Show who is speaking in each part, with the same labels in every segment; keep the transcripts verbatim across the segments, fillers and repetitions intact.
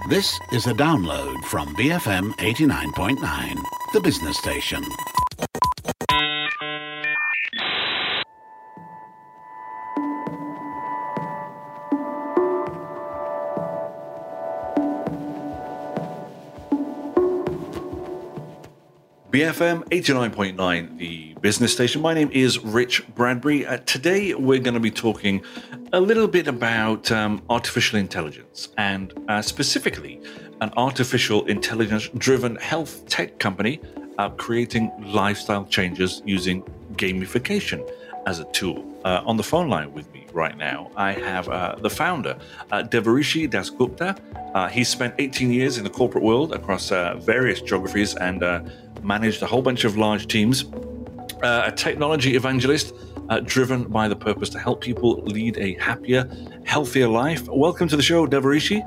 Speaker 1: This is a download from B F M eighty-nine point nine, the business station.
Speaker 2: B F M eighty-nine point nine, the business station. My name is Rich Bradbury. Uh, today we're going to be talking a little bit about um, artificial intelligence and uh, specifically an artificial intelligence-driven health tech company uh, creating lifestyle changes using gamification as a tool. Uh, on the phone line with me right now, I have uh, the founder, uh, Devarishi Dasgupta. Uh, he's spent eighteen years in the corporate world across uh, various geographies and uh, managed a whole bunch of large teams. Uh, a technology evangelist uh, driven by the purpose to help people lead a happier, healthier life. Welcome to the show, Devarishi.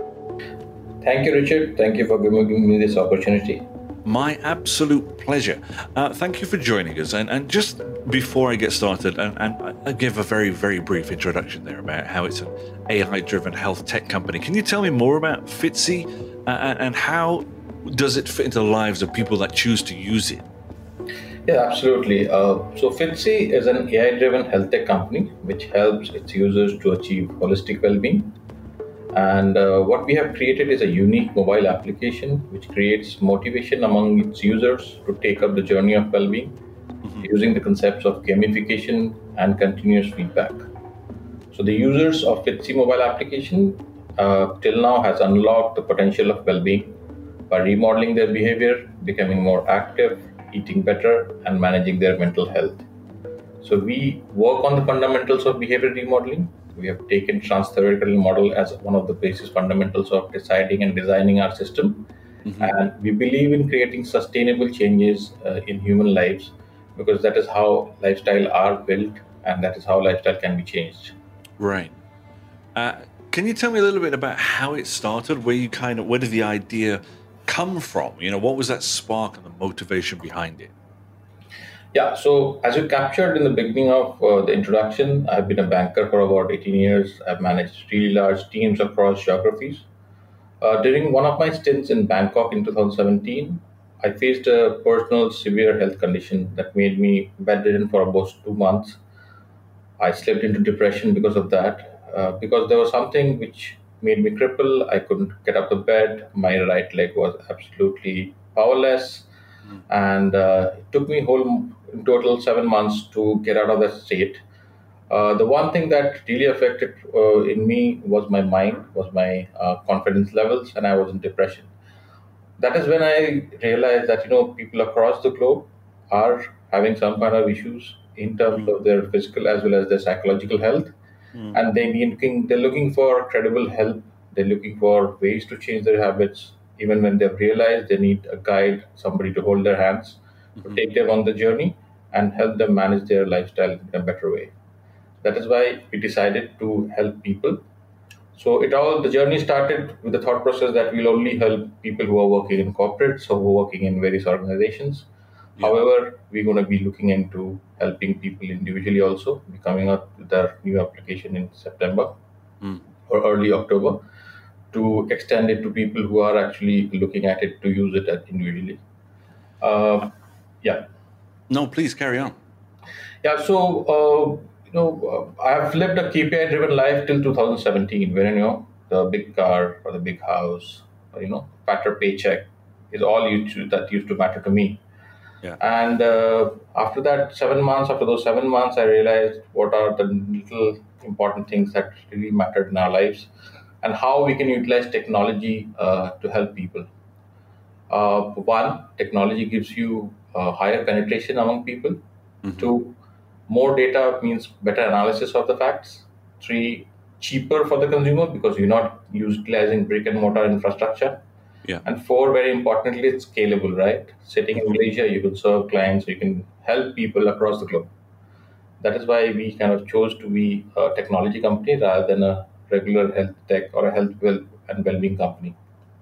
Speaker 3: Thank you, Richard. Thank you for giving me this opportunity.
Speaker 2: My absolute pleasure. Uh, thank you for joining us. And, and just before I get started, and, and I give a very, very brief introduction there about how it's an A I-driven health tech company. Can you tell me more about Fitzy uh, and, and how does it fit into the lives of people that choose to use it?
Speaker 3: Yeah, absolutely. Uh, so Fitzy is an A I-driven health tech company which helps its users to achieve holistic well-being. And uh, what we have created is a unique mobile application which creates motivation among its users to take up the journey of well-being mm-hmm. using the concepts of gamification and continuous feedback. So the users of Fitzy mobile application uh, till now has unlocked the potential of well-being by remodeling their behavior, becoming more active, eating better, and managing their mental health. So we work on the fundamentals of behavior remodeling. We have taken trans-theoretical model as one of the basic fundamentals of deciding and designing our system. Mm-hmm. And we believe in creating sustainable changes uh, in human lives because that is how lifestyle are built and that is how lifestyle can be changed.
Speaker 2: Right. Uh, can you tell me a little bit about how it started, where you kind of, where did the idea come from? You know, what was that spark and the motivation behind it?
Speaker 3: Yeah, so as you captured in the beginning of uh, the introduction, I've been a banker for about eighteen years. I've managed really large teams across geographies. Uh, during one of my stints in Bangkok in two thousand seventeen, I faced a personal severe health condition that made me bedridden for almost two months. I slipped into depression because of that, uh, because there was something which made me cripple. I couldn't get up the bed. My right leg was absolutely powerless. Mm. And uh, it took me whole in total seven months to get out of that state. Uh, the one thing that really affected uh, in me was my mind, was my uh, confidence levels, and I was in depression. That is when I realized that, you know, people across the globe are having some kind of issues in terms mm. of their physical as well as their psychological health. Mm. And they be looking, they're looking for credible help. They're looking for ways to change their habits. Even when they've realized they need a guide, somebody to hold their hands, mm-hmm. to take them on the journey and help them manage their lifestyle in a better way. That is why we decided to help people. So it all, the journey started with the thought process that we'll only help people who are working in corporates or who are working in various organizations. Yeah. However, we're going to be looking into helping people individually also. We're coming up with our new application in September mm. or early October to extend it to people who are actually looking at it to use it individually. Uh, yeah.
Speaker 2: No, please carry on.
Speaker 3: Yeah, so, uh, you know, uh, I've lived a K P I-driven life till two thousand seventeen, where, you know, the big car or the big house or, you know, fatter paycheck is all used to, that used to matter to me. Yeah. And uh, after that, seven months, after those seven months, I realized what are the little important things that really mattered in our lives and how we can utilize technology uh, to help people. Uh, one, technology gives you uh, higher penetration among people. Mm-hmm. Two, more data means better analysis of the facts. Three, cheaper for the consumer because you're not utilizing brick and mortar infrastructure. Yeah. And four, very importantly, it's scalable, right? Sitting in Malaysia, you can serve clients, you can help people across the globe. That is why we kind of chose to be a technology company rather than a regular health tech or a health well and well-being company.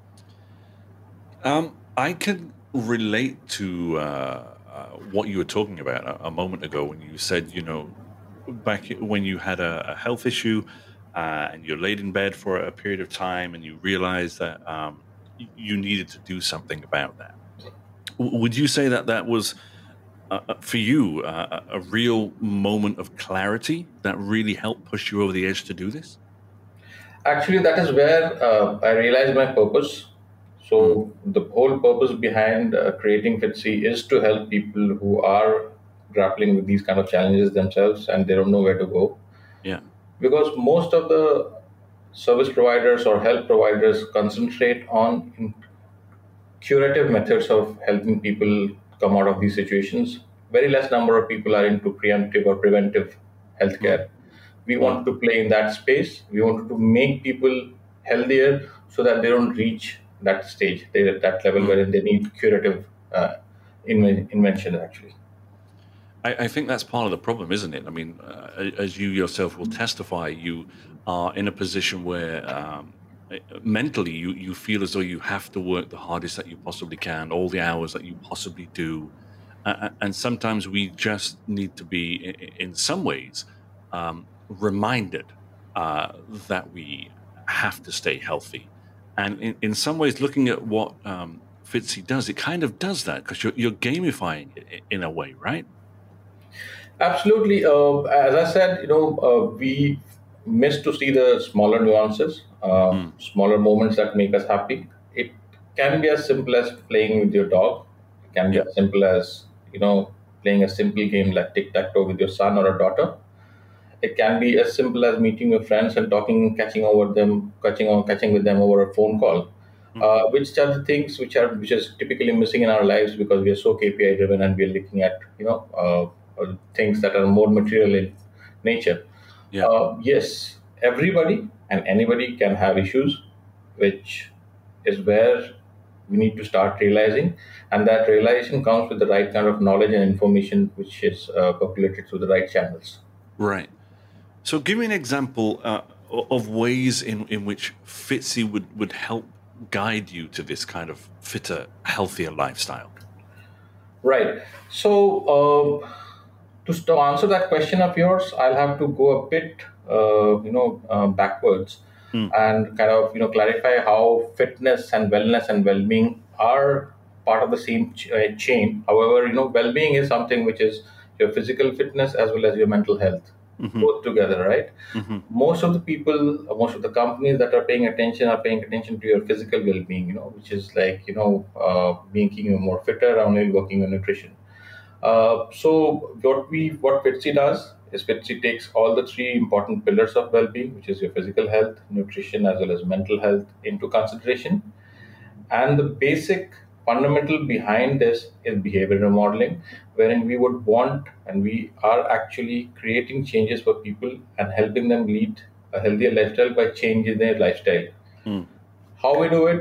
Speaker 2: Um, I can relate to uh, uh, what you were talking about a, a moment ago when you said, you know, back when you had a, a health issue uh, and you're laid in bed for a period of time and you realize that um, you needed to do something about that. Would you say that that was, uh, for you, uh, a real moment of clarity that really helped push you over the edge to do this?
Speaker 3: Actually, that is where uh, I realized my purpose. So mm. the whole purpose behind uh, creating Fitzy is to help people who are grappling with these kind of challenges themselves and they don't know where to go.
Speaker 2: Yeah.
Speaker 3: Because most of the service providers or health providers concentrate on curative methods of helping people come out of these situations. Very less number of people are into preemptive or preventive healthcare. Mm. We mm. want to play in that space. We want to make people healthier so that they don't reach that stage, they at that level mm. where they need curative uh, inven- invention, actually.
Speaker 2: I, I think that's part of the problem, isn't it? I mean, uh, as you yourself will testify, you are in a position where um, mentally you, you feel as though you have to work the hardest that you possibly can, all the hours that you possibly do. Uh, and sometimes we just need to be, in, in some ways, um, reminded uh, that we have to stay healthy. And in, in some ways, looking at what um, Fitzy does, it kind of does that because you're, you're gamifying it in a way, right?
Speaker 3: Absolutely. Uh, as I said, you know, uh, we miss to see the smaller nuances, uh, mm. smaller moments that make us happy. It can be as simple as playing with your dog. It can be yeah. as simple as, you know, playing a simple game like tic-tac-toe with your son or a daughter. It can be as simple as meeting your friends and talking, catching over them, catching on, catching with them over a phone call. Mm. Uh, which are the things which are which is typically missing in our lives because we are so K P I driven and we are looking at, you know, uh, things that are more material in nature. Yeah. Uh, yes, everybody and anybody can have issues, which is where we need to start realizing, and that realization comes with the right kind of knowledge and information, which is uh, populated through the right channels.
Speaker 2: Right. So, give me an example uh, of ways in, in which Fitzy would, would help guide you to this kind of fitter, healthier lifestyle.
Speaker 3: Right. So, uh, to, to answer that question of yours, I'll have to go a bit, uh, you know, uh, backwards mm. and kind of, you know, clarify how fitness and wellness and well-being are part of the same ch- uh, chain. However, you know, well-being is something which is your physical fitness as well as your mental health. Mm-hmm. Both together, right? Mm-hmm. Most of the people, most of the companies that are paying attention are paying attention to your physical well-being, you know, which is like, you know, uh, making you more fitter, only working on nutrition. Uh, so what we, what Fitzy does is Fitzy takes all the three important pillars of well-being, which is your physical health, nutrition, as well as mental health, into consideration. And the basic fundamental behind this is behavior remodeling, wherein we would want and we are actually creating changes for people and helping them lead a healthier lifestyle by changing their lifestyle. Mm. How we do it?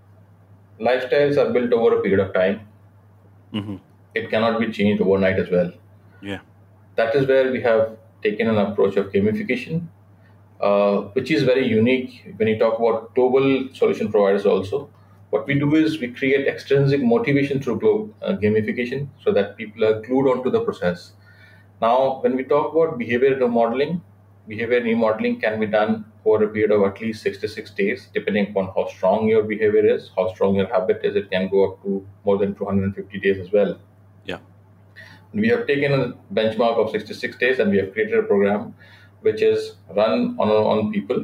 Speaker 3: Lifestyles are built over a period of time. Mm-hmm. It cannot be changed overnight as well.
Speaker 2: Yeah,
Speaker 3: that is where we have taken an approach of gamification, uh, which is very unique when you talk about global solution providers also. What we do is we create extrinsic motivation through glo- uh, gamification so that people are glued onto the process. Now, when we talk about behavior remodeling, behavior remodeling can be done over a period of at least sixty-six days, depending upon how strong your behavior is, how strong your habit is. It can go up to more than two hundred fifty days as well.
Speaker 2: Yeah.
Speaker 3: We have taken a benchmark of sixty-six days and we have created a program which is run on, on people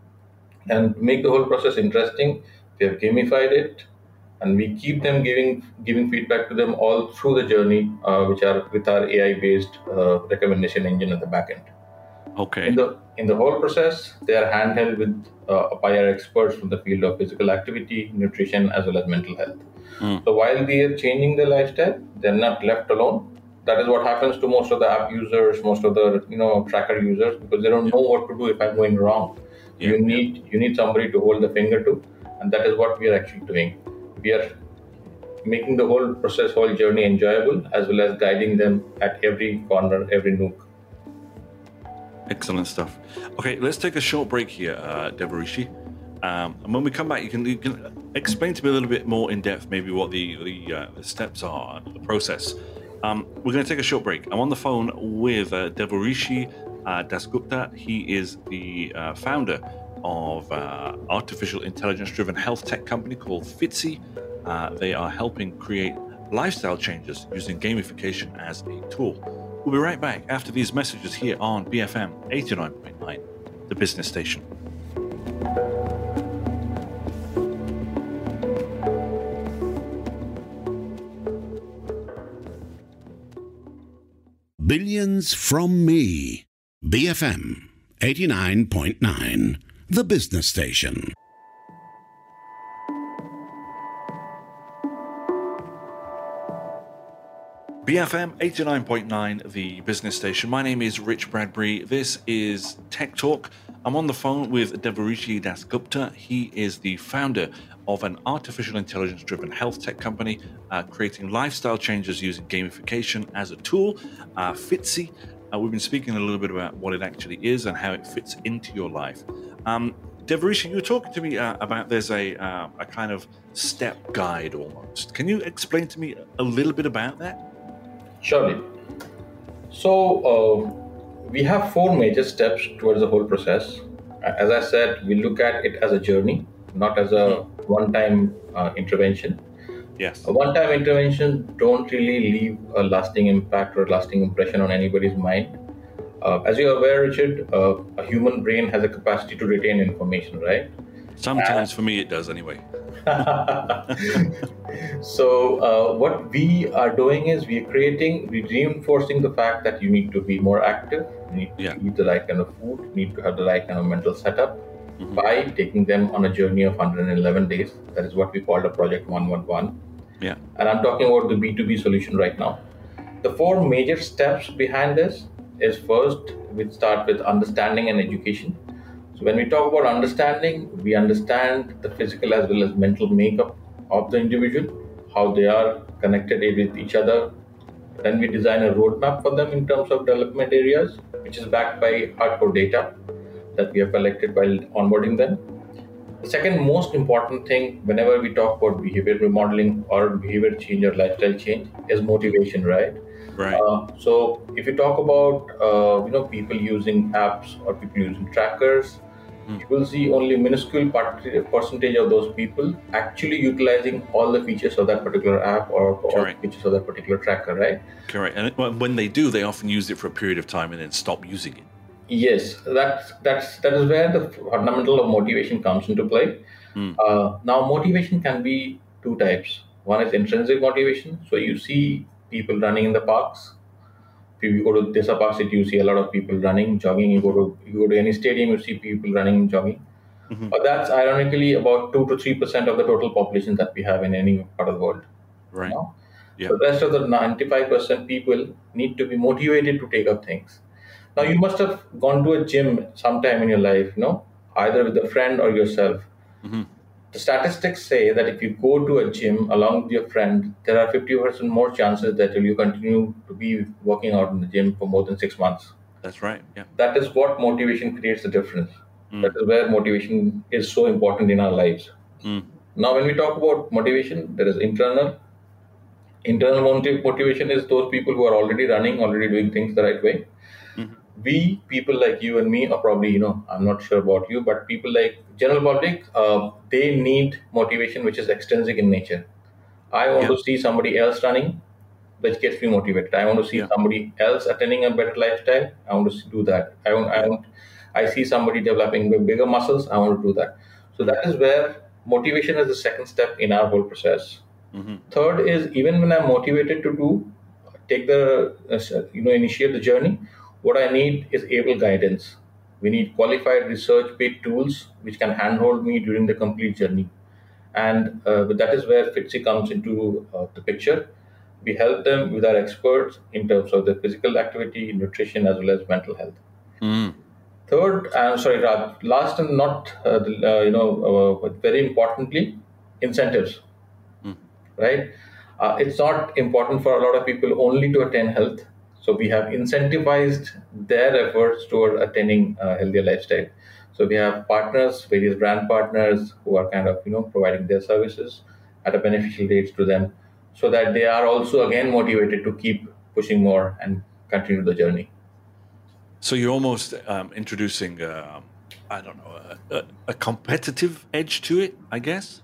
Speaker 3: and make the whole process interesting. We have gamified it, and we keep them giving giving feedback to them all through the journey, uh, which are with our A I-based uh, recommendation engine at the back end.
Speaker 2: Okay.
Speaker 3: In the in the whole process, they are handheld with uh, by our experts from the field of physical activity, nutrition, as well as mental health. Mm. So while they are changing their lifestyle, they're not left alone. That is what happens to most of the app users, most of the you know tracker users, because they don't yeah. know what to do if I'm going wrong. Yeah. You need yeah. you need somebody to hold the finger to. And that is what we are actually doing. We are making the whole process, whole journey enjoyable, as well as guiding them at every corner, every nook.
Speaker 2: Excellent stuff. Okay, let's take a short break here, uh, Devarishi. Um, and when we come back, you can, you can explain to me a little bit more in depth, maybe what the, the, uh, the steps are, the process. Um, we're going to take a short break. I'm on the phone with uh, Devarishi uh, Dasgupta. He is the uh, founder of uh, artificial intelligence-driven health tech company called Fitzy. Uh, they are helping create lifestyle changes using gamification as a tool. We'll be right back after these messages here on B F M eighty-nine point nine, the business station.
Speaker 1: Billions from me. B F M eighty-nine point nine, the business station.
Speaker 2: B F M eighty-nine point nine, the business station. My name is Rich Bradbury. This is Tech Talk. I'm on the phone with Devarishi Dasgupta. He is the founder of an artificial intelligence-driven health tech company, uh, creating lifestyle changes using gamification as a tool, uh, Fitzy. Uh, we've been speaking a little bit about what it actually is and how it fits into your life. Um, Devarishi, you were talking to me uh, about there's a, uh, a kind of step guide almost. Can you explain to me a little bit about that?
Speaker 3: Surely. So uh, we have four major steps towards the whole process. As I said, we look at it as a journey, not as a one-time uh, intervention.
Speaker 2: Yes.
Speaker 3: A one-time intervention don't really leave a lasting impact or a lasting impression on anybody's mind. Uh, as you're aware, Richard, uh, a human brain has a capacity to retain information, right?
Speaker 2: Sometimes, uh, for me, it does anyway.
Speaker 3: So uh, what we are doing is we're creating, we're reinforcing the fact that you need to be more active, you need to yeah. eat the right kind of food, you need to have the right kind of mental setup mm-hmm. by taking them on a journey of one hundred eleven days. That is what we call the Project one eleven.
Speaker 2: Yeah.
Speaker 3: And I'm talking about the B two B solution right now. The four major steps behind this is first, we start with understanding and education. So when we talk about understanding, we understand the physical as well as mental makeup of the individual, how they are connected with each other. Then we design a roadmap for them in terms of development areas, which is backed by hardcore data that we have collected while onboarding them. The second most important thing whenever we talk about behavior remodeling or behavior change or lifestyle change is motivation, right?
Speaker 2: Right.
Speaker 3: Uh, so if you talk about uh, you know people using apps or people using trackers, you will see only minuscule part- percentage of those people actually utilizing all the features of that particular app or all the features of that particular tracker, right?
Speaker 2: Correct. And when they do, they often use it for a period of time and then stop using it.
Speaker 3: Yes, that's that's that is where the fundamental of motivation comes into play. Mm. Uh, now, motivation can be two types. One is intrinsic motivation. So you see people running in the parks. If you go to Desa Park City, you see a lot of people running, jogging. You go to you go to any stadium, you see people running and jogging. Mm-hmm. But that's ironically about two to three percent of the total population that we have in any part of the world.
Speaker 2: Right.
Speaker 3: You know?
Speaker 2: Yeah.
Speaker 3: The rest of the ninety-five percent people need to be motivated to take up things. Now, you must have gone to a gym sometime in your life, you know, either with a friend or yourself. Mm-hmm. The statistics say that if you go to a gym along with your friend, there are fifty percent more chances that you continue to be working out in the gym for more than six months.
Speaker 2: That's right. Yeah.
Speaker 3: That is what motivation creates the difference. Mm. That is where motivation is so important in our lives. Mm. Now, when we talk about motivation, there is internal. Internal motiv- motivation is those people who are already running, already doing things the right way. Mm-hmm. We, people like you and me, or probably, you know, I'm not sure about you, but people like general public, uh, they need motivation which is extrinsic in nature. I want yeah. to see somebody else running, which gets me motivated. I want to see yeah. somebody else attaining a better lifestyle. I want to do that. I want, I want, I see somebody developing bigger muscles. I want to do that. So that is where motivation is the second step in our whole process. Mm-hmm. Third is even when I'm motivated to do, take the, uh, you know, initiate the journey, what I need is able guidance. We need qualified research-based tools which can handhold me during the complete journey. And uh, that is where Fitzy comes into uh, the picture. We help them with our experts in terms of the physical activity, nutrition, as well as mental health. Mm. Third, I'm sorry, last and not, uh, uh, you know, uh, but very importantly, incentives. Mm. Right? Uh, it's not important for a lot of people only to attain health. So we have incentivized their efforts toward attaining a healthier lifestyle. So we have partners, various brand partners who are kind of, you know, providing their services at a beneficial rates to them so that they are also again motivated to keep pushing more and continue the journey.
Speaker 2: So you're almost um, introducing uh, I don't know, a, a, a competitive edge to it, I guess?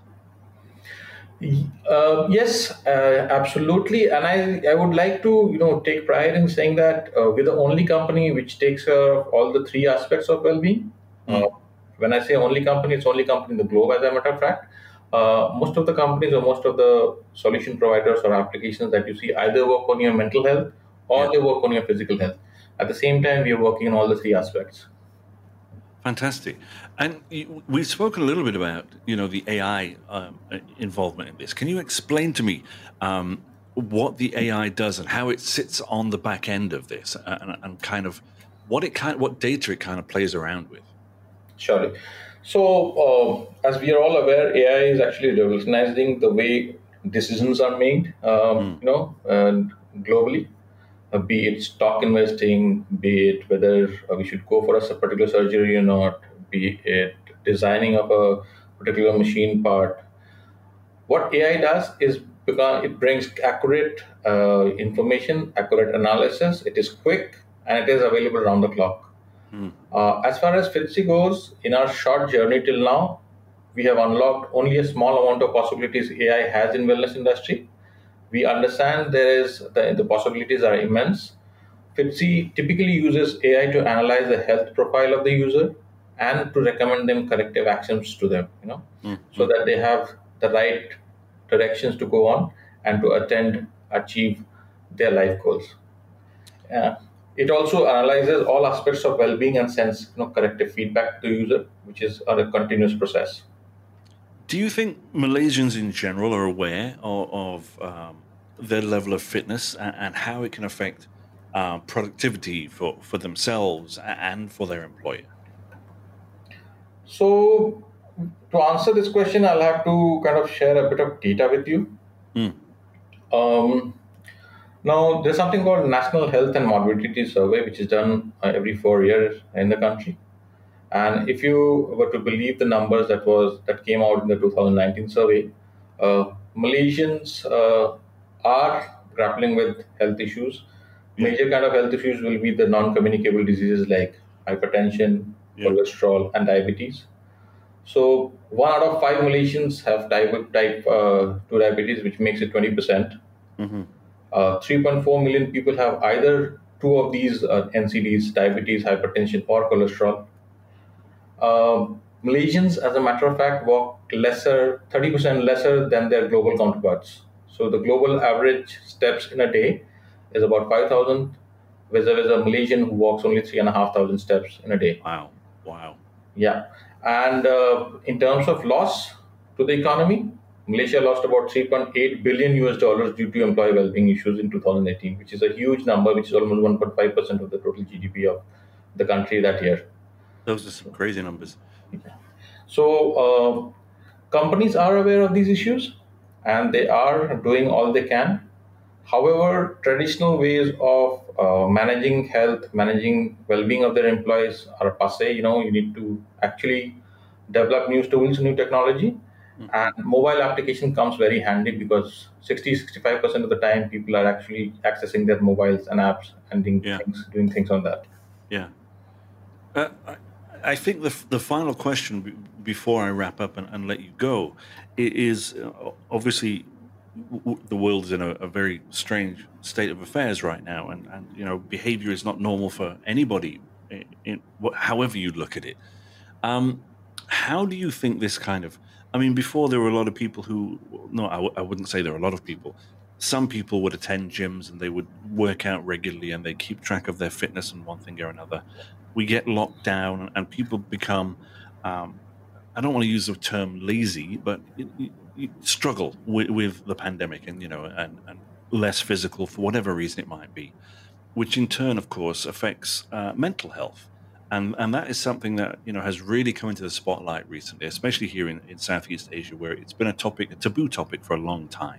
Speaker 3: Uh, yes, uh, absolutely. And I, I would like to, you know, take pride in saying that uh, we're the only company which takes care of all the three aspects of well-being. Uh,
Speaker 2: Mm,
Speaker 3: when I say only company, it's only company in the globe, as a matter of fact. Uh, most of the companies or most of the solution providers or applications that you see either work on your mental health or
Speaker 2: yeah.
Speaker 3: they work on your physical health. At the same time, we are working on all the three aspects.
Speaker 2: Fantastic. And you, we've spoken a little bit about, you know, the A I um, uh, involvement in this. Can you explain to me um, what the A I does and how it sits on the back end of this, uh, and, and kind of what it kind, what data it kind of plays around with?
Speaker 3: Surely. So, uh, as we are all aware, A I is actually revolutionizing the way decisions are made, um,
Speaker 2: Mm,
Speaker 3: you know, and globally, uh, be it stock investing, be it whether uh, we should go for a s- particular surgery or not, be it designing of a particular machine part. What A I does is because it brings accurate uh, information, accurate analysis. It is quick and it is available around the clock.
Speaker 2: mm,
Speaker 3: Uh, as far as Fitzy goes, in our short journey till now, we have unlocked only a small amount of possibilities A I has in wellness industry. We understand there is the, the possibilities are immense. Fitzy typically uses A I to analyze the health profile of the user and to recommend them corrective actions to them, you know,
Speaker 2: mm,
Speaker 3: so
Speaker 2: mm.
Speaker 3: that they have the right directions to go on and to attend, achieve their life goals. Yeah. It also analyzes all aspects of well-being and sends you know, corrective feedback to the user, which is a continuous process.
Speaker 2: Do you think Malaysians in general are aware of, of um, their level of fitness and, and how it can affect uh, productivity for, for themselves a- and for their employer?
Speaker 3: So, to answer this question, I'll have to kind of share a bit of data with you.
Speaker 2: Mm,
Speaker 3: Um, Now, there's something called National Health and Morbidity Survey, which is done uh, every four years in the country. And if you were to believe the numbers that was that came out in the two thousand nineteen survey, uh, Malaysians uh, are grappling with health issues.
Speaker 2: yeah,
Speaker 3: Major kind of health issues will be the non-communicable diseases like hypertension,
Speaker 2: yeah.
Speaker 3: cholesterol, and diabetes. So one out of five Malaysians have type type uh, two diabetes, which makes it twenty percent.
Speaker 2: Hmm.
Speaker 3: Uh, three point four million people have either two of these uh, N C Ds, diabetes, hypertension, or cholesterol. Um, Malaysians, as a matter of fact, walk lesser, thirty percent lesser than their global counterparts. So the global average steps in a day is about five thousand, vis-a-vis a Malaysian who walks only three and a half thousand steps in a day.
Speaker 2: Wow. Wow.
Speaker 3: Yeah. And uh, in terms of loss to the economy, Malaysia lost about three point eight billion U S dollars due to employee well-being issues in two thousand eighteen, which is a huge number, which is almost one point five percent of the total G D P of the country that year.
Speaker 2: Those are some crazy numbers.
Speaker 3: So, uh, companies are aware of these issues and they are doing all they can. However, traditional ways of uh, managing health, managing well-being of their employees are passe. You know, you need to actually develop new tools, new technology,
Speaker 2: Hmm.
Speaker 3: and mobile application comes very handy because sixty, sixty-five percent of the time people are actually accessing their mobiles and apps and doing
Speaker 2: Yeah.
Speaker 3: things, doing things on that.
Speaker 2: Yeah. Uh, I, I think the the final question b- before I wrap up and, and let you go i- is uh, obviously w- w- the world is in a, a very strange state of affairs right now, and and you know behavior is not normal for anybody, in, in wh- however you look at it. Um, how do you think this kind of? I mean, before there were a lot of people who, no, I, w- I wouldn't say there are a lot of people. Some people would attend gyms and they would work out regularly and they keep track of their fitness and one thing or another. We get locked down and people become, um, I don't want to use the term lazy, but you, you, you struggle with, with the pandemic and, you know, and, and less physical for whatever reason it might be, which in turn, of course, affects uh, mental health. And, and that is something that you know has really come into the spotlight recently, especially here in, in Southeast Asia, where it's been a topic, a taboo topic for a long time.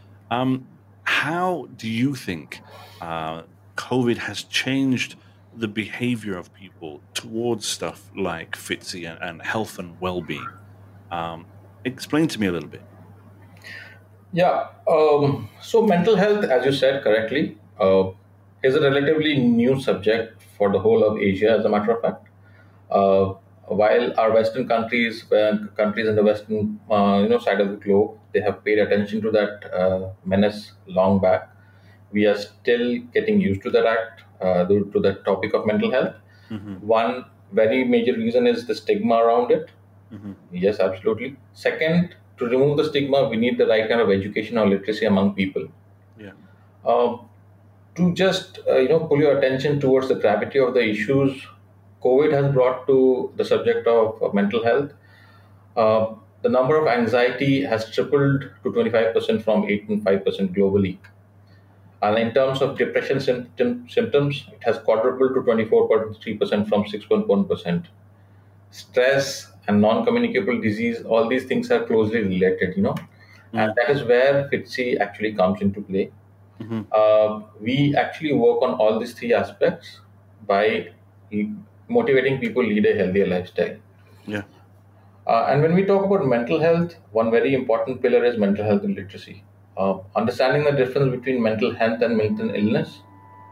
Speaker 2: Um, how do you think uh, COVID has changed the behavior of people towards stuff like Fitzy and, and health and well-being? Um, explain to me a little bit.
Speaker 3: Yeah. Um, so mental health, as you said correctly, uh, is a relatively new subject for the whole of Asia, as a matter of fact. Uh, while our Western countries, uh, countries in the Western uh, you know side of the globe, they have paid attention to that uh, menace long back. We are still getting used to that act, uh, to to the topic of mental health.
Speaker 2: Mm-hmm.
Speaker 3: One very major reason is the stigma around it.
Speaker 2: Mm-hmm.
Speaker 3: Yes, absolutely. Second, to remove the stigma, we need the right kind of education or literacy among people.
Speaker 2: Yeah.
Speaker 3: Um, to just uh, you know pull your attention towards the gravity of the issues COVID has brought to the subject of, of mental health. Uh, the number of anxiety has tripled to twenty-five percent from eight point five percent globally. And in terms of depression symptom, symptoms, it has quadrupled to twenty-four point three percent from six point one percent. Stress and non-communicable disease, all these things are closely related, you know. Mm. And that is where FITCI actually comes into play. Mm-hmm. Uh, we actually work on all these three aspects by motivating people lead a healthier lifestyle.
Speaker 2: Yeah.
Speaker 3: Uh, and when we talk about mental health, one very important pillar is mental health literacy. Uh, understanding the difference between mental health and mental illness,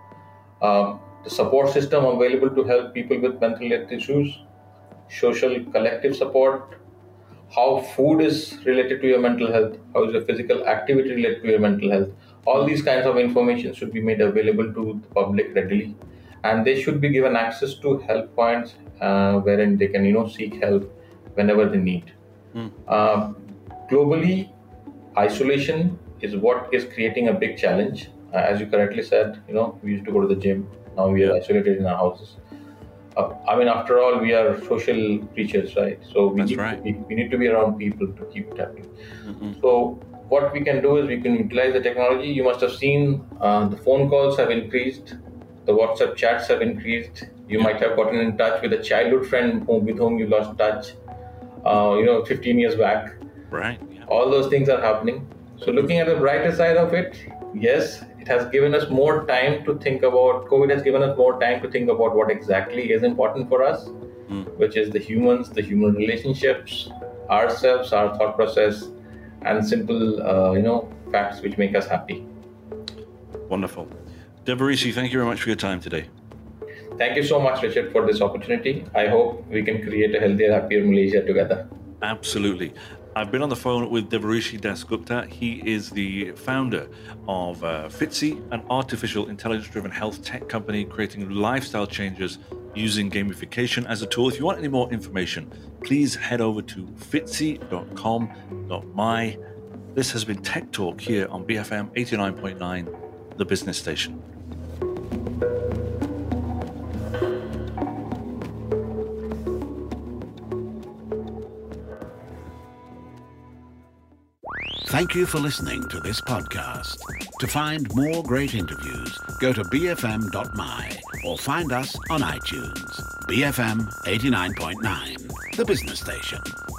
Speaker 3: uh, the support system available to help people with mental health issues, social collective support, how food is related to your mental health, how is your physical activity related to your mental health. All these kinds of information should be made available to the public readily, and they should be given access to help points uh, wherein they can, you know, seek help whenever they need. Mm. Uh, globally, isolation is what is creating a big challenge. Uh, as you correctly said, you know, we used to go to the gym. Now we are isolated in our houses. Uh, I mean, after all, we are social creatures, right? So we,
Speaker 2: That's
Speaker 3: need,
Speaker 2: right.
Speaker 3: to be, we need to be around people to keep it happening.
Speaker 2: Mm-hmm.
Speaker 3: So what we can do is we can utilize the technology. You must have seen uh, the phone calls have increased, the WhatsApp chats have increased. You yeah. might have gotten in touch with a childhood friend whom, with whom you lost touch, uh, you know, fifteen years back.
Speaker 2: Right. Yeah.
Speaker 3: All those things are happening. So looking at the brighter side of it, yes, it has given us more time to think about, COVID has given us more time to think about what exactly is important for us, mm. which is the humans, the human relationships, ourselves, our thought process, and simple, uh, you know, facts which make us happy.
Speaker 2: Wonderful. Devarishi, thank you very much for your time today.
Speaker 3: Thank you so much, Richard, for this opportunity. I hope we can create a healthier, happier Malaysia together.
Speaker 2: Absolutely. I've been on the phone with Devarishi Dasgupta. He is the founder of uh, FITCI, an artificial intelligence-driven health tech company creating lifestyle changes using gamification as a tool. If you want any more information, please head over to fitci dot com dot my. This has been Tech Talk here on B F M eighty-nine point nine, the business station.
Speaker 1: Thank you for listening to this podcast. To find more great interviews, go to b f m dot my or find us on iTunes. B F M eighty-nine point nine, the business station.